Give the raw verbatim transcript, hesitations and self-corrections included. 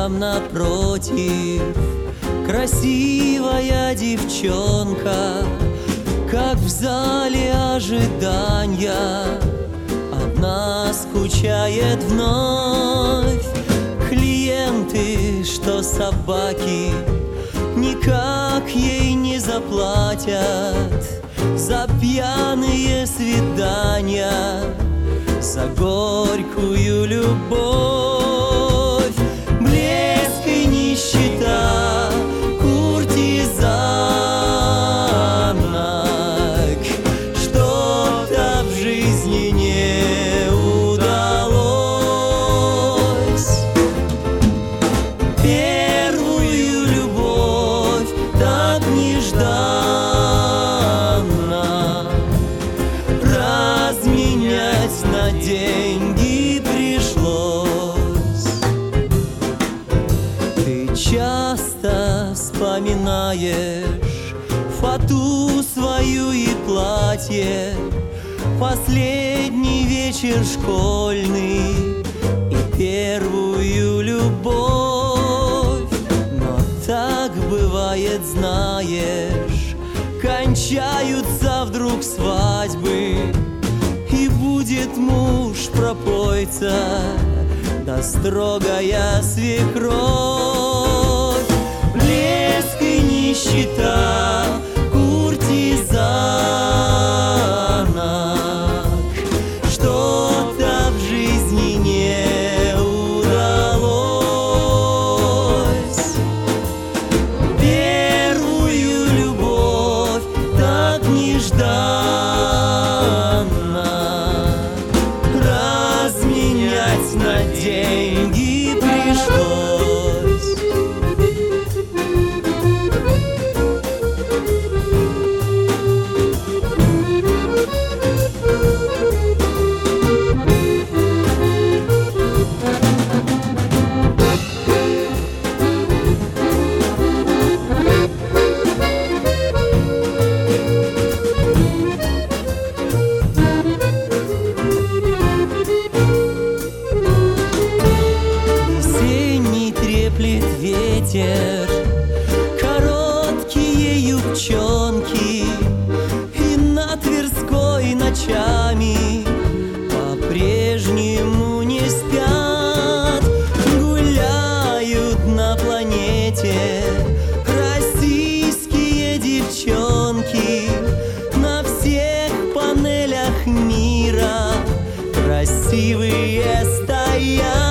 там напротив красивая девчонка, как в зале ожидания одна скучает вновь. Клиенты, что собаки, никак ей не заплатят за пьяные свидания, за горькую любовь. Блеск и нищета, куртизанок, что-то в жизни не удалось. Первую любовь так нежданно разменять на деньги пришлось. Ты часто вспоминаешь фату свою и платье, последний вечер школьный и первую любовь. Но так бывает, знаешь, кончаются вдруг свадьбы, и будет муж пропойца, да строгая свекровь. Блеск и нищета, куртизанок, что-то в жизни не удалось. Первую любовь так нежданно разменять на деньги пришлось. Треплет ветер короткие юбчонки, и на Тверской ночами по-прежнему не спят. Гуляют на планете российские девчонки, на всех панелях мира красивые стоят.